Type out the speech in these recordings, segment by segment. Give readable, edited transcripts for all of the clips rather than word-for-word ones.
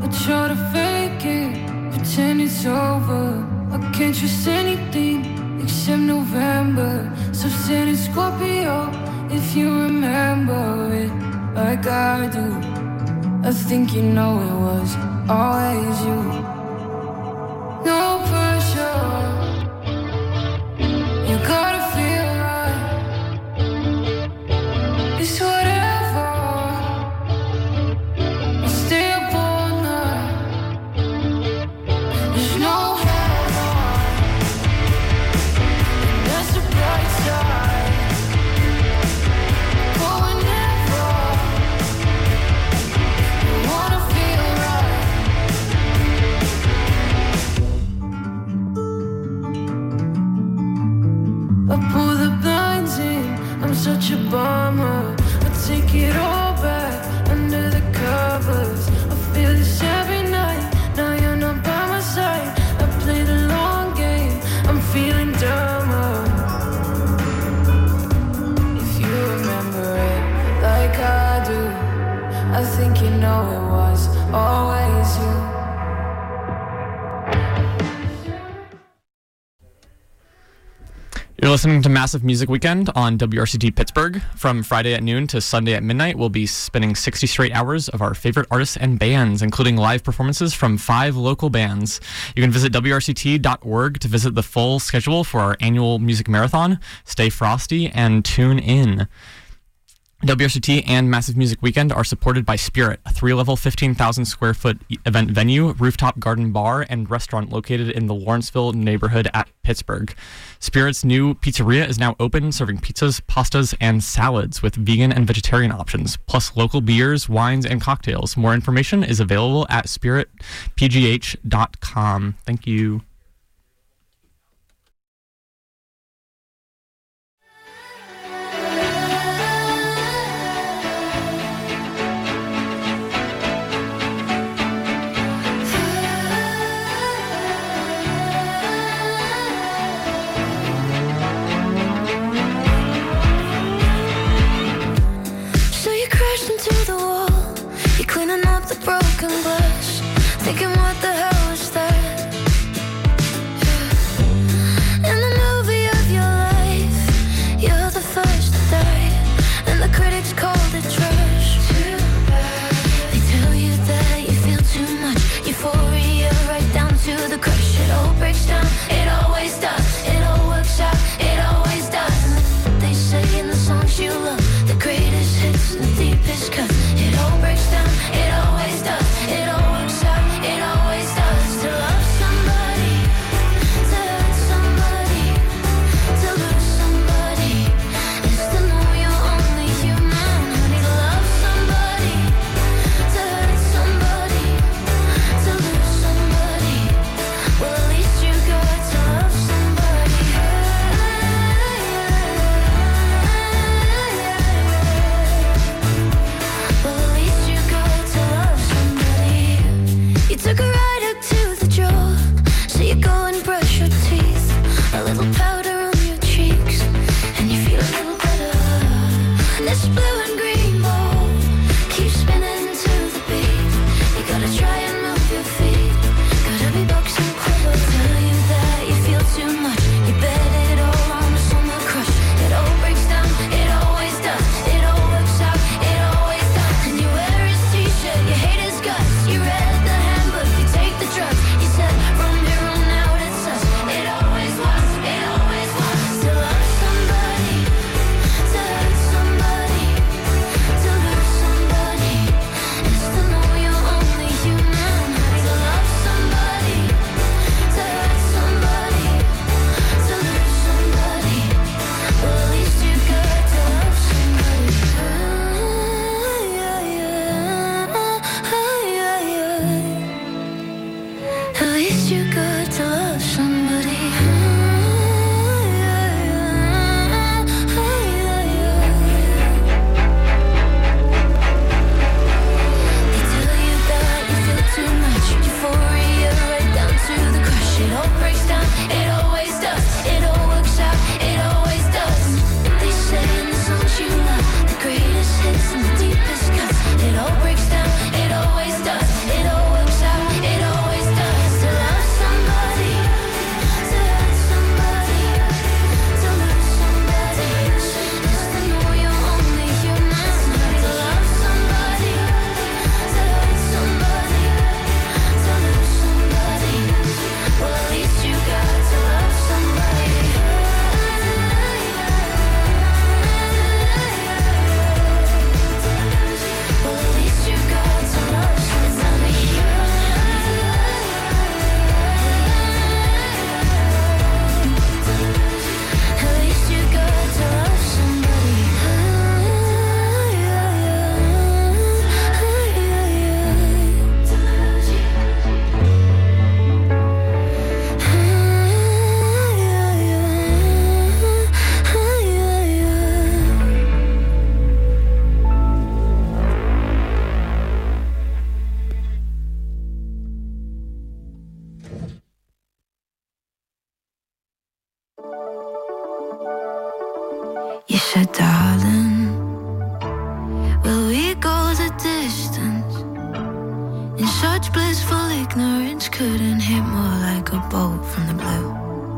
try to fake it, pretend it's over. I can't trust anything except November. So send it Scorpio if you remember it like I do. I think you know it was always you. No pressure, you gotta feel right. It's whatever, I'll stay up all night. There's no heaven, and that's the bright side. But whenever you wanna feel right, I pull the blinds in, I'm such a bummer. I take it all back under the covers. I feel this every night, now you're not by my side. I play the long game, I'm feeling dumber. If you remember it like I do, I think you know it was always you. You're listening to Massive Music Weekend on WRCT Pittsburgh. From Friday at noon to Sunday at midnight, we'll be spinning 60 straight hours of our favorite artists and bands, including live performances from 5 local bands. You can visit WRCT.org to visit the full schedule for our annual music marathon. Stay frosty and tune in. WRCT and Massive Music Weekend are supported by Spirit, a 3-level, 15,000 square foot event venue, rooftop garden bar, and restaurant located in the Lawrenceville neighborhood at Pittsburgh. Spirit's new pizzeria is now open, serving pizzas, pastas, and salads with vegan and vegetarian options, plus local beers, wines, and cocktails. More information is available at spiritpgh.com. Thank you. So you crashed into the wall, you're cleaning up the broken glass, thinking what the hell is that? In the movie of your life, you're the first to die, and the critics called it trash. They tell you that you feel too much, euphoria right down to the crush. It all breaks down, it always does, it all works out, it always does. And they say in the songs you love, the greatest hits and the deepest cuts. It all breaks down, it always does, it all works out, it always does. To love somebody, to hurt somebody, to lose somebody, is to know you're only human. Honey, to love somebody, to hurt somebody, to lose somebody, well at least you got to love somebody. Well, at least you got to love somebody. You took a ride up to the jaw, so you go and brush your teeth. A little powder on your cheeks, and you feel a little better. This blue and green ball keeps spinning to the beat. You gotta try and move your feet. Gotta be boxing clever. Tell you that you feel too much. You bet it all on the summer crush. It all breaks down, it always does. It all works out, it always does. And you wear his t-shirt, you hate his guts. You read the handbook, you take the drugs. You said from here on out it's us. It always was, it always was. To love somebody, to hurt somebody, to lose somebody, is to know you're only human. Such blissful ignorance couldn't hit more like a bolt from the blue.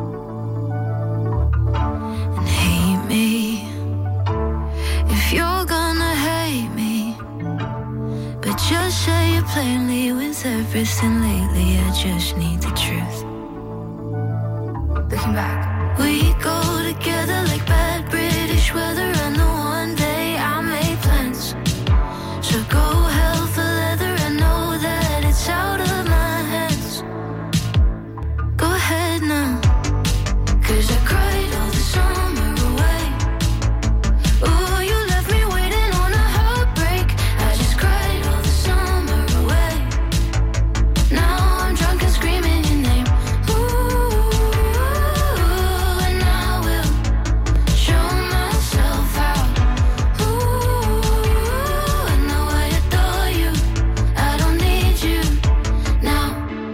And hate me if you're gonna hate me, but just say it plainly. With everything lately, I just need the truth. Looking back, we go together like bad British weather. I know one day I'll make plans, so go hell for leather. I know that it's out of my hands. Go ahead now, 'cause I cried all the summer away. Ooh, you left me waiting on a heartbreak. I just cried all the summer away. Now I'm drunk and screaming your name. Ooh, and I will show myself out. Ooh, I know I adore you. I don't need you now.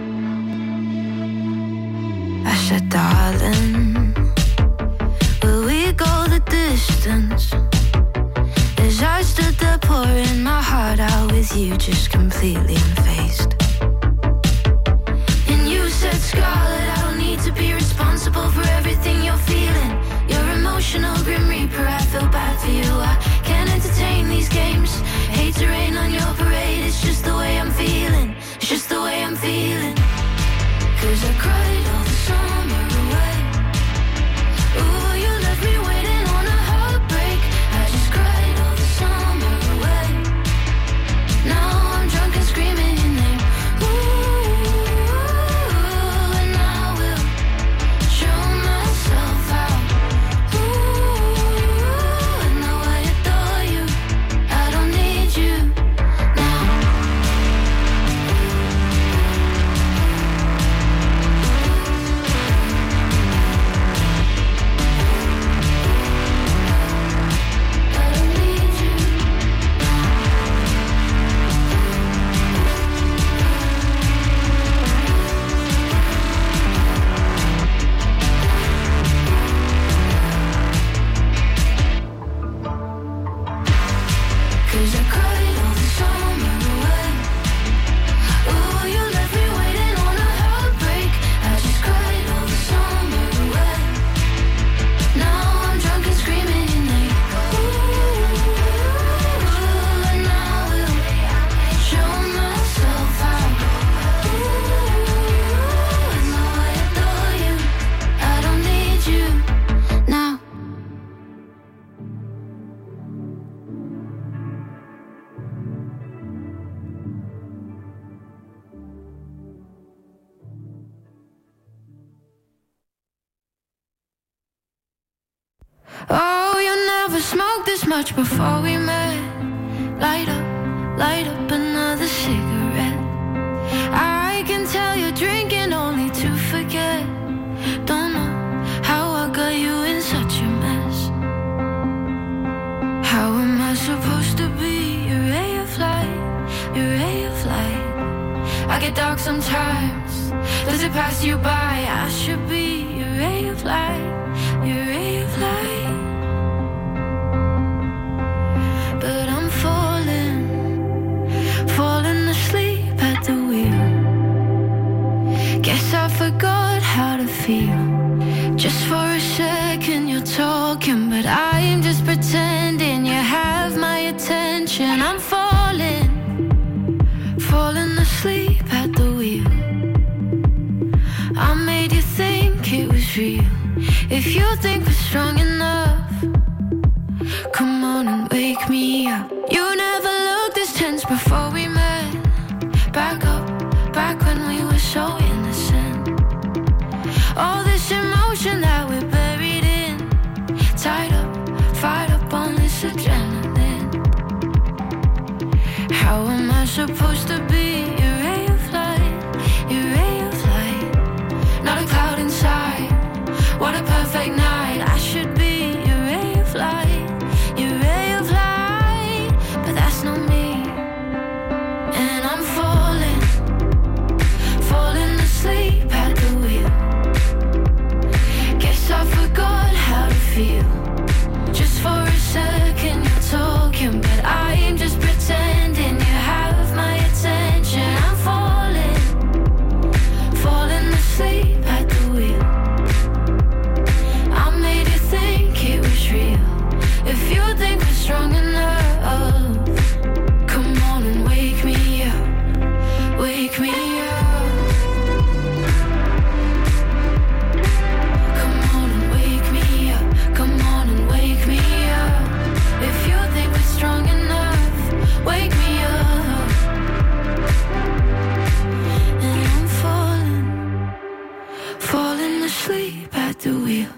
I said, darling, will we go the distance? As I stood there pouring my heart out with you, just completely unfazed. And you said, Scarlett, I don't need to be responsible for everything you're feeling. You're emotional, grim reaper, I feel bad for you. I can't entertain these games. Hate to rain on your parade. It's just the way I'm feeling. It's just the way I'm feeling. 'Cause I cried all the summer away. Ooh, you left me waiting on a heartbreak. I just cried all the summer away. Now I'm drunk and screaming your name. Ooh, and I will show myself out. Ooh, I know I adore you. I don't need you now. I don't need you. 'Cause I cried all the summer away. Ooh, you left me waiting on a heartbreak. I just cried all the summer away. Now I'm drunk and screaming your name. Ooh, and I will show myself out. Ooh, I know I adore you. I don't need you now. Oh, you never smoked this much before we met. Light up another cigarette. I can tell you're drinking only to forget. Don't know how I got you in such a mess. How am I supposed to be your ray of light, your ray of light? I get dark sometimes. Does it pass you by? I should be your ray of light, your ray of light. But I'm falling asleep at the wheel. Guess I forgot how to feel. Just for a second you're talking, but I'm just pretending you have my attention. I'm falling asleep at the wheel. I made you think it was real. If you think we're strong enough, come on and wake me up. You never looked this tense before we met. Back up, back when we were so innocent. All this emotion that we're buried in, tied up, fired up on this adrenaline. How am I supposed to be your ray of light, your ray of light? Not a cloud inside, what a perfect night. I should be your ray of light, your ray of light, but that's not me. And I'm falling asleep at the wheel. Guess I forgot how to feel. Just for a second you're talking, but I'm just pretending you have my attention. me up. Come on and wake me up. Come on and wake me up. If you think we're strong enough, wake me up. And I'm falling asleep at the wheel.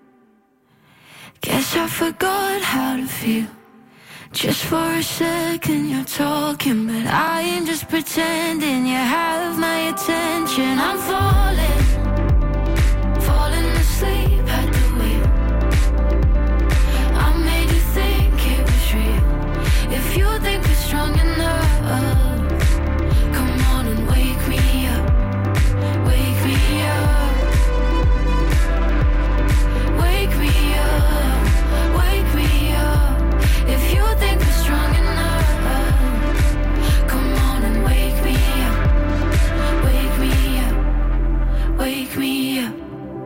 Guess I forgot how to feel. Just for a second you're talking, but I ain't just pretending. You have my attention. I'm falling asleep at the wheel. I made you think it was real. If you think we're strong enough, come on and wake me up. Wake me up. Wake me up. Wake me up. If you think we're strong enough, come on and wake me up. Wake me up. Wake me up.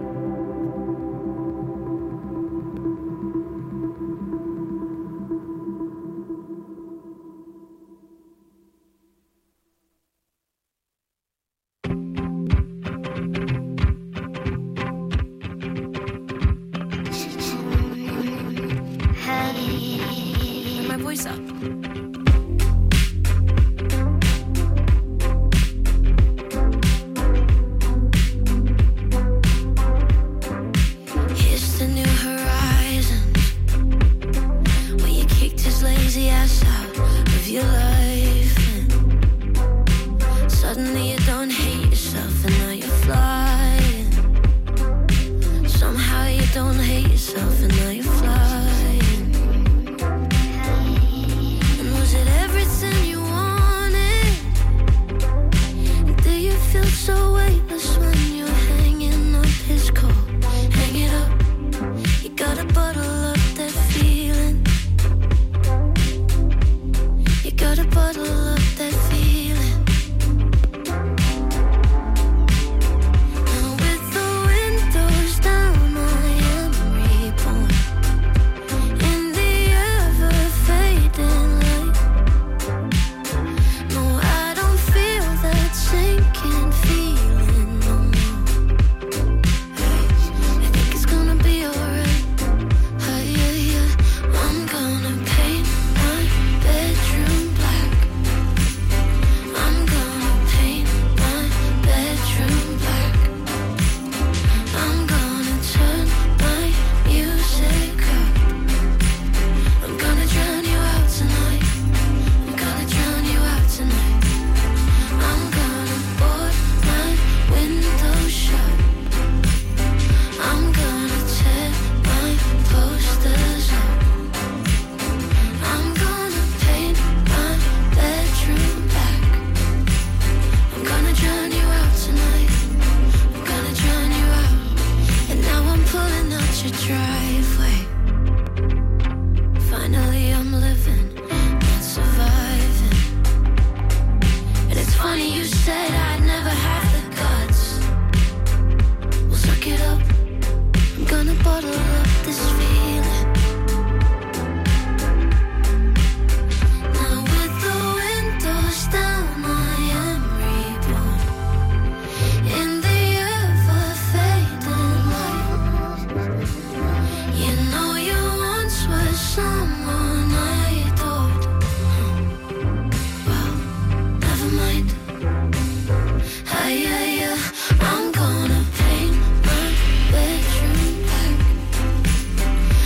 Turn my voice up. Here's the new horizon, where you kicked his lazy ass out of your life, and suddenly you don't hate yourself, and now you're flying. Somehow you don't hate yourself, and now you're flying. Was it everything you wanted? Do you feel so weightless when you're hanging up his coat? Hang it up. You gotta bottle up that feeling. You gotta bottle up that feeling. Now with the windows down, I am reborn in the ever-fading light. No, I don't feel that sinking feeling no more. Hey, I think it's gonna be alright. Hey, yeah, yeah. I'm gonna paint my bedroom black. I'm gonna paint my bedroom black. I'm gonna turn my music up. I'm gonna drown you out tonight. I'm gonna drown you out tonight. I'm gonna board my window shut. I'm gonna tear my posters up. I'm gonna paint my bedroom black. I'm gonna drown you out tonight. I'm gonna drown you out. And now I'm pulling out your driveway. Finally I'm living, not surviving. And it's funny you said I'd never have the guts. Well, suck it up. I'm gonna bottle up this feeling. Now with the windows down, I am reborn in the ever-fading light. You know you once were someone I adored. Well, never mind. Hey, yeah, yeah. I'm gonna paint my bedroom black.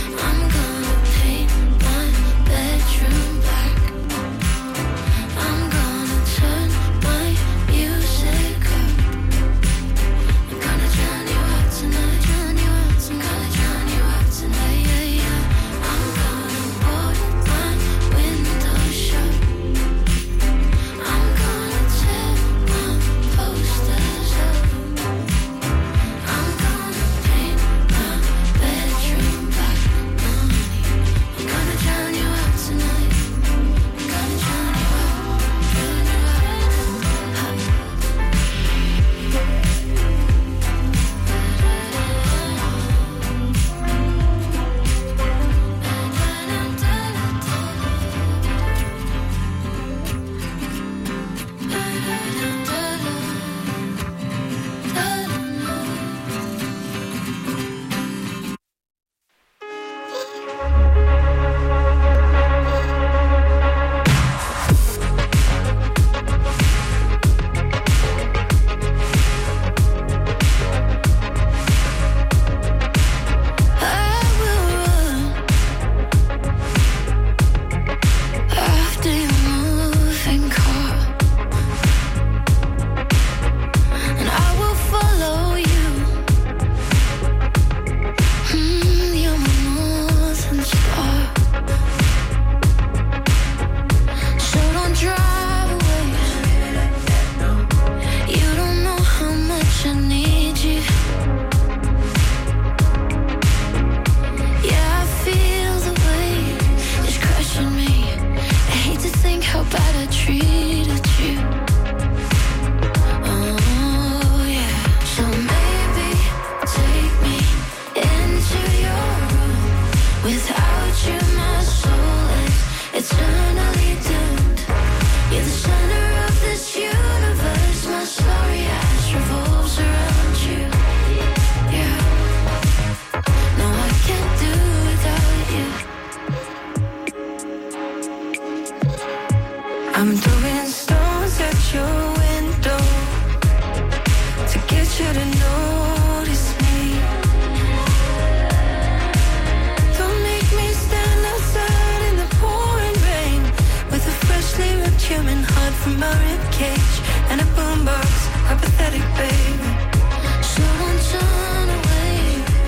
static, baby. So don't turn away.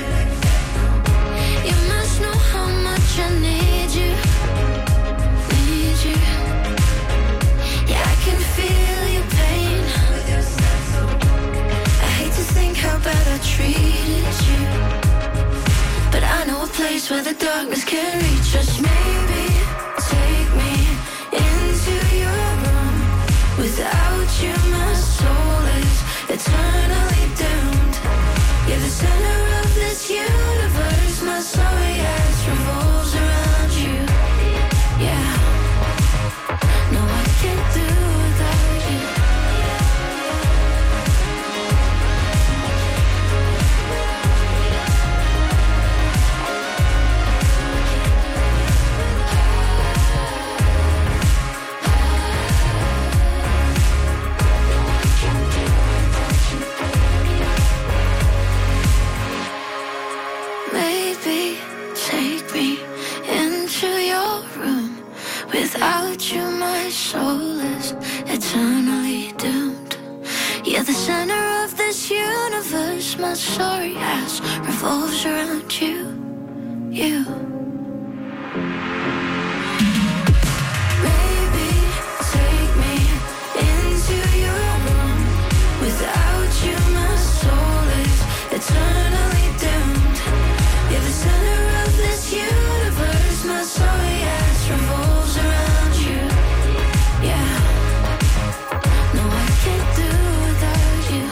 You must know how much I need you. Yeah, I can feel your pain. I hate to think how bad I treated you, but I know a place where the darkness can reach us. Maybe take me into your room. Without you, my soul is eternally doomed. You're the center of this universe. My sorry ass revolves around you. Yeah. No, I can't do without you. Maybe take me into your room. Without you, my soul is eternally doomed. You're the center of this universe. My sorry ass revolves around you. Maybe take me into your room. Without you, my soul is eternally doomed. You're the center of this universe. My sorry ass revolves around you. Yeah. No, I can't do without you.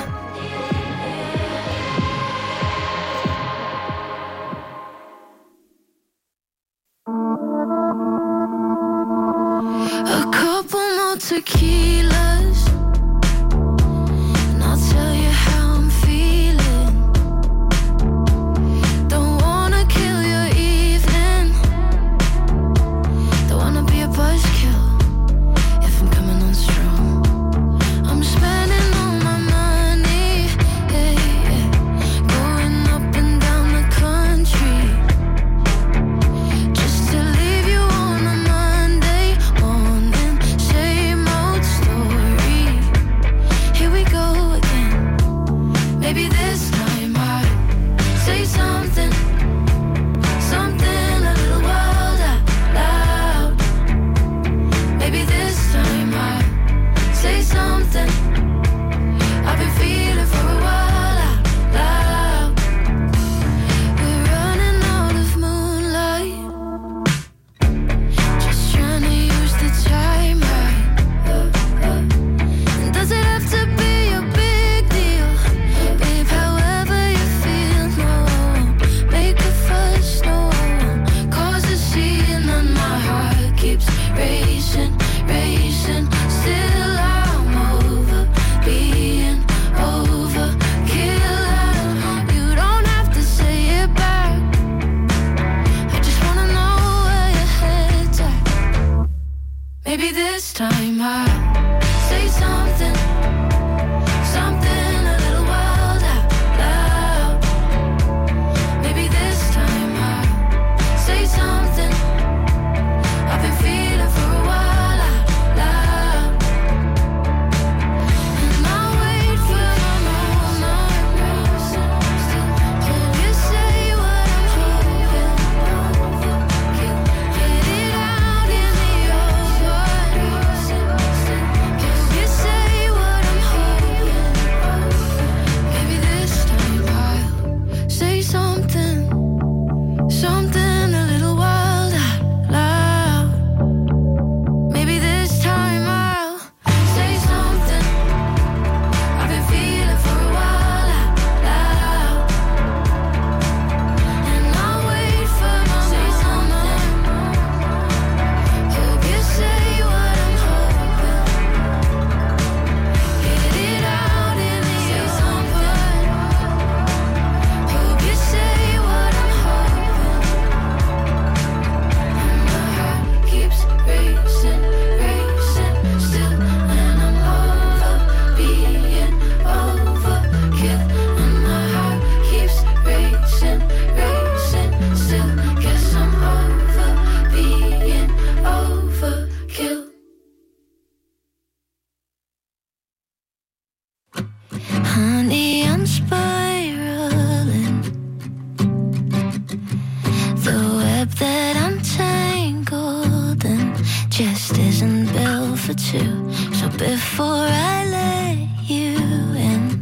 too. So before I let you in,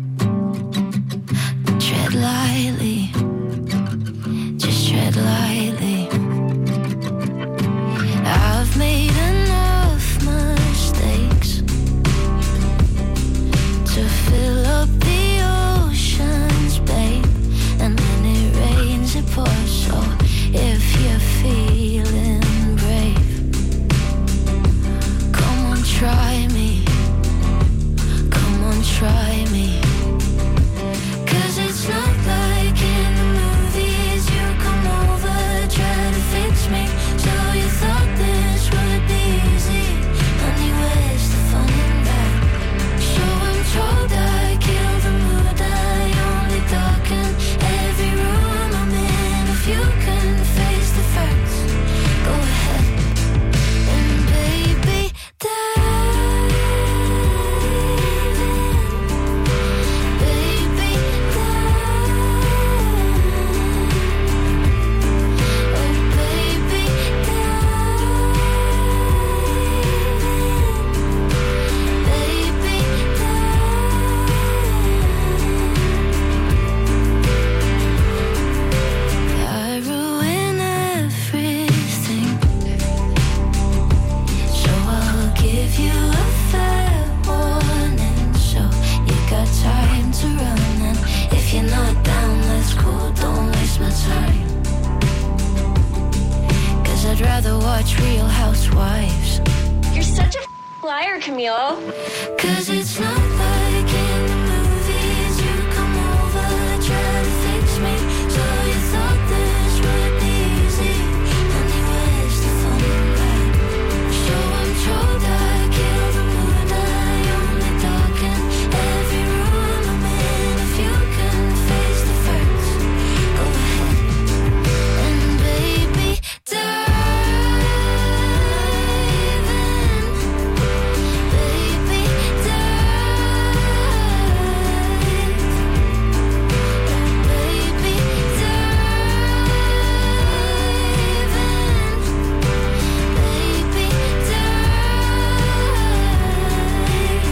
tread lightly, just tread lightly. I've made enough mistakes to fill up the oceans, babe. And when it rains, it pours. So if you're feeling brave, come on, try me. Come on, try me. 'Cause it's not like in the movies. You come over, try to fix me. So you thought this would be easy. Honey, where's the fun in that? So I'm told I kill the mood. I only darken every room I'm in. If you can face the facts, go ahead. And baby, dive in. Baby, dive. Oh baby, dive in. Baby, dive. I ruin everything, so I'll give you a fair warning. So you got time to run, and if you're not down, let's cool, don't waste my time. 'Cause I'd rather watch Real Housewives. You're such a liar, Camille. 'Cause it's not like in the movies. You come over, try to fix me. So you thought this would be easy. Honey, where's the fun in that? So I'm told I kill the mood. I only darken every room I'm in. If you can face the facts, go ahead. And baby, dive in. Baby, dive. Oh baby, dive in. Baby, dive.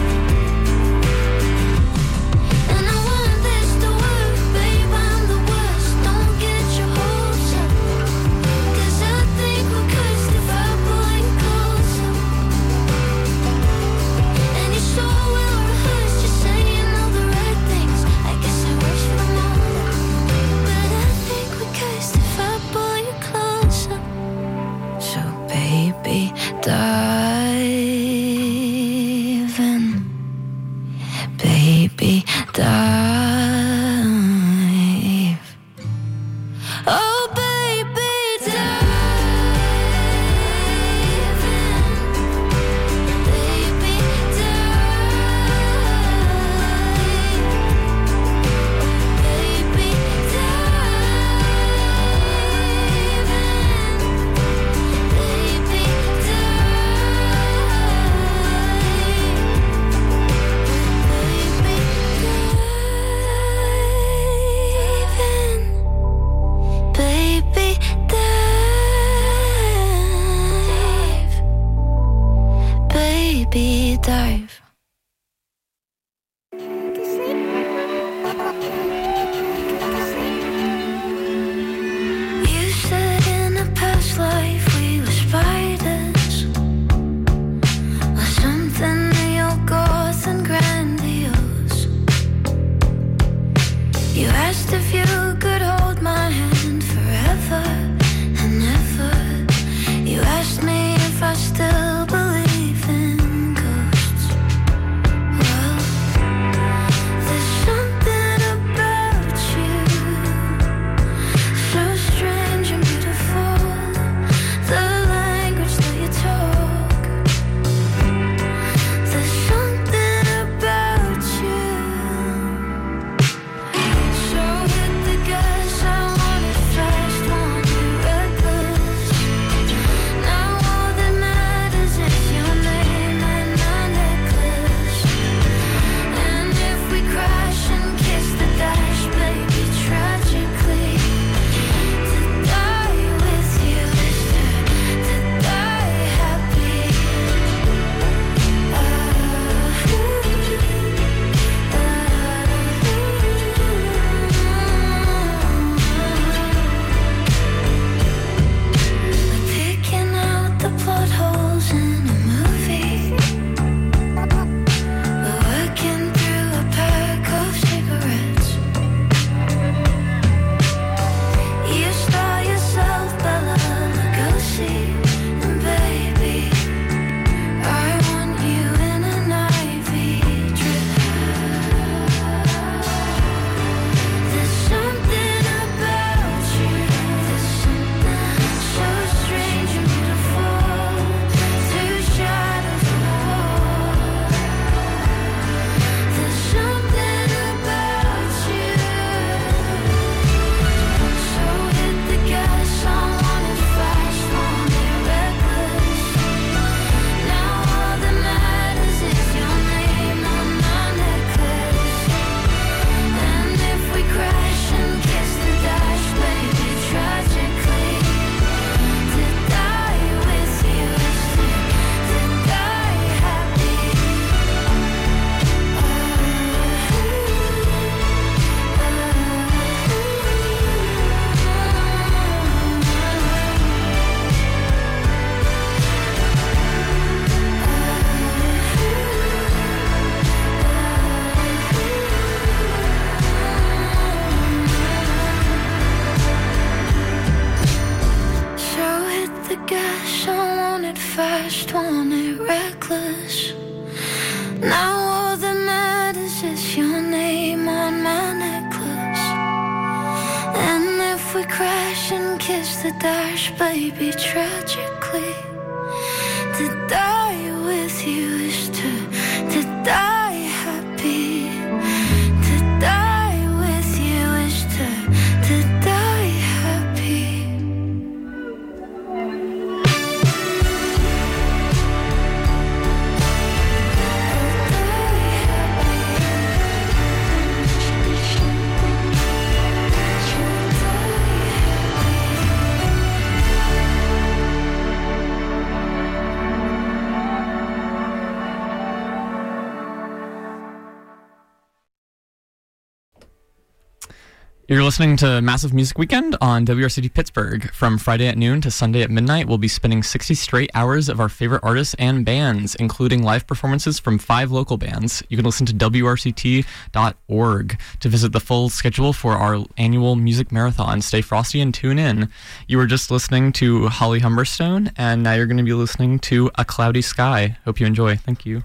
And I want this to work, babe, I'm the worst. Don't get your hopes up, 'cause I think we're cursed if I pull you closer. And you're so well rehearsed, you're saying all the right things. I guess it works for the moment, but I think we're cursed if I pull you closer. So baby, dive in. Baby, dive. Oh baby, dive in. Baby, dive. Oh baby, dive in. Baby, dive. Baby, dive. crash and kiss the dash, baby, tragically. To die with you is to die happy. To die with you is to die happy. You're listening to Massive Music Weekend on WRCT Pittsburgh. From Friday at noon to Sunday at midnight, we'll be spinning 60 straight hours of our favorite artists and bands, including live performances from 5 local bands. You can listen to WRCT.org to visit the full schedule for our annual music marathon. Stay frosty and tune in. You were just listening to Holly Humberstone, and now you're going to be listening to A Cloudy Sky. Hope you enjoy. Thank you.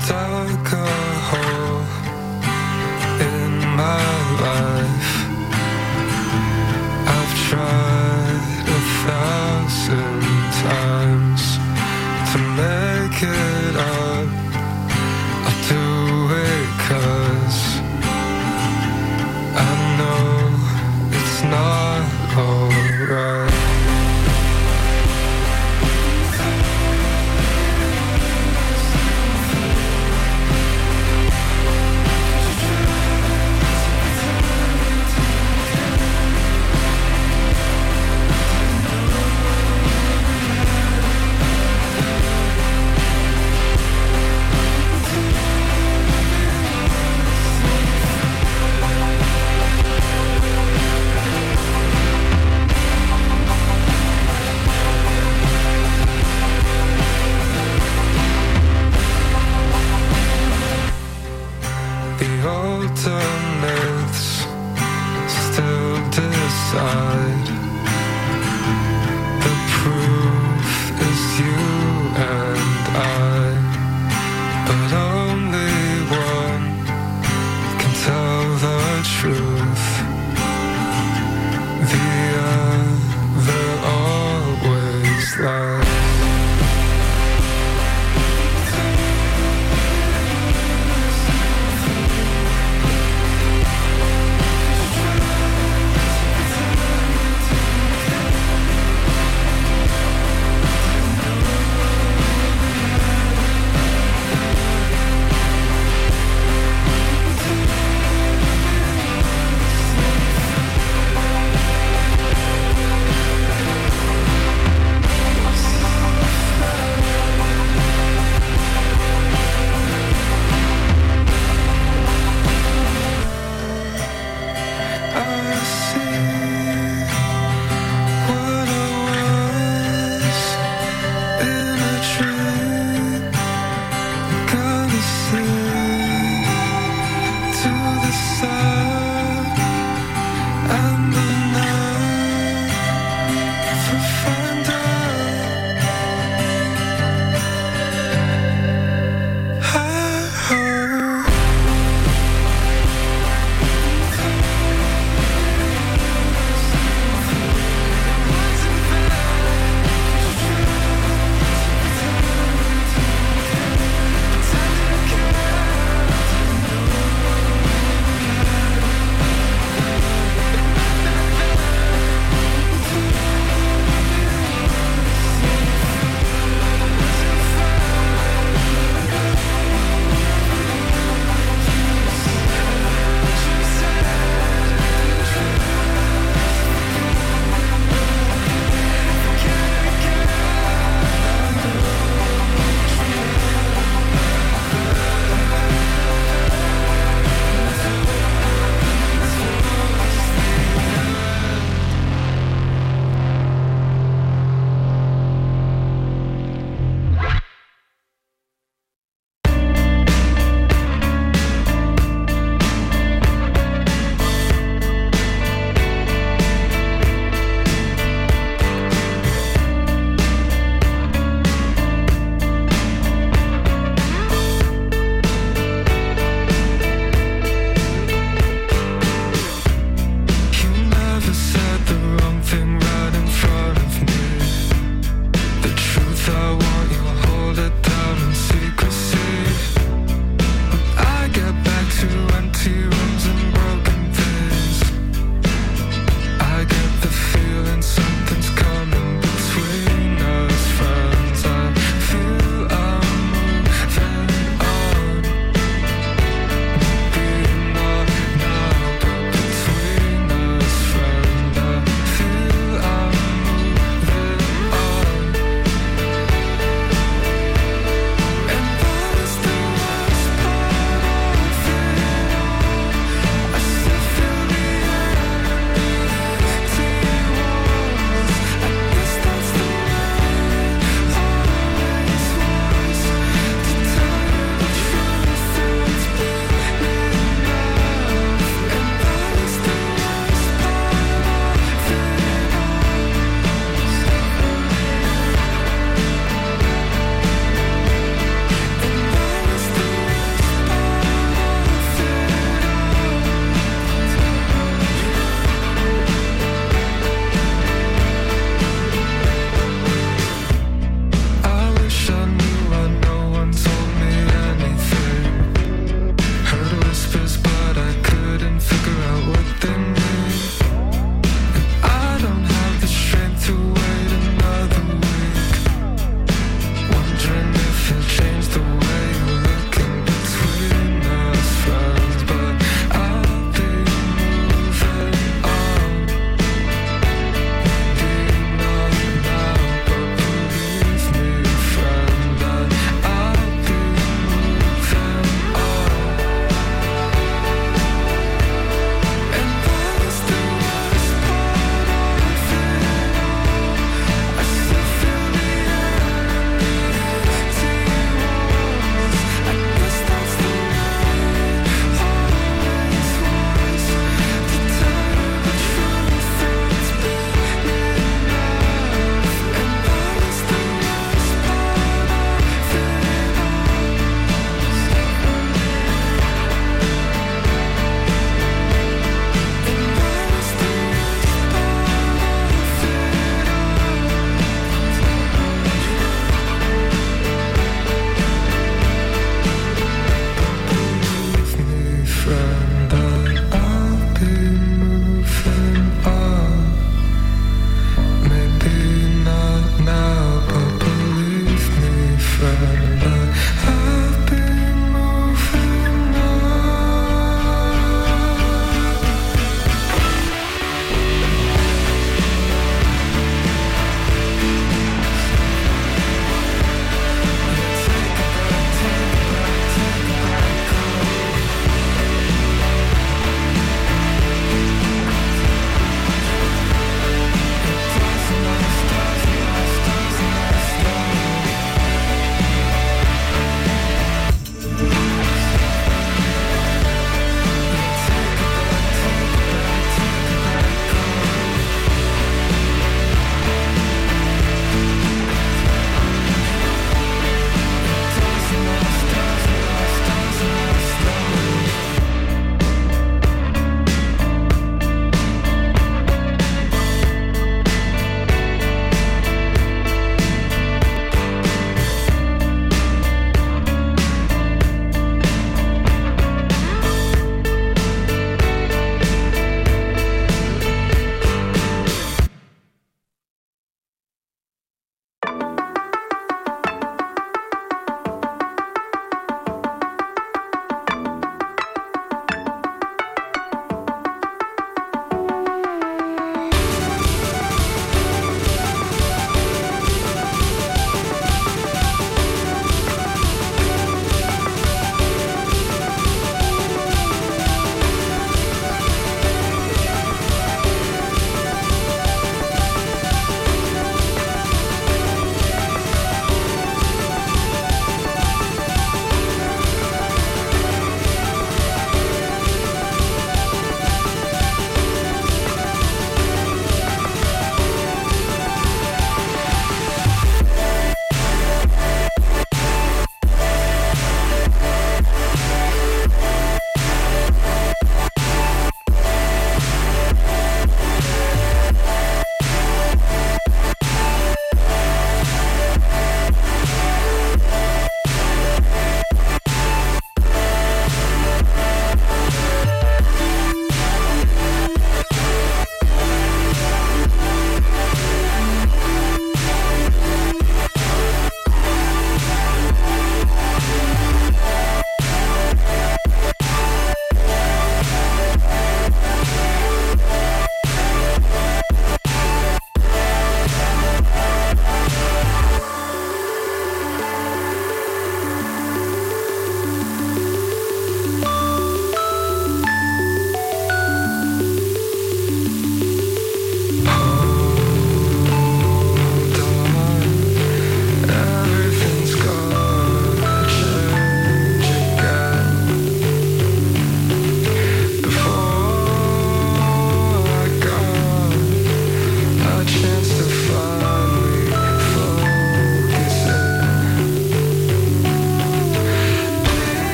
dug a hole in my life. I've tried 1,000 times to make it up. I'll do it 'cause I know it's not alright. The older myths still decide. The proof is you and I, but only one can tell the truth. The other always lies.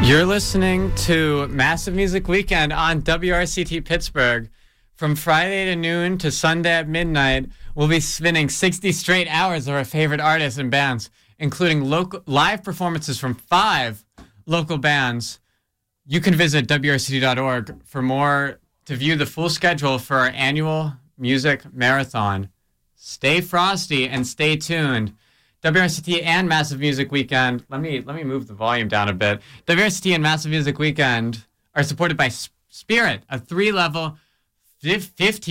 You're listening to Massive Music Weekend on WRCT Pittsburgh. From Friday to noon to Sunday at midnight, we'll be spinning 60 straight hours of our favorite artists and bands, including live performances from 5 local bands. You can visit WRCT.org for more to view the full schedule for our annual music marathon. Stay frosty and stay tuned. WRCT and Massive Music Weekend. Let me move the volume down a bit. WRCT and Massive Music Weekend are supported by Spirit, a 3-level 15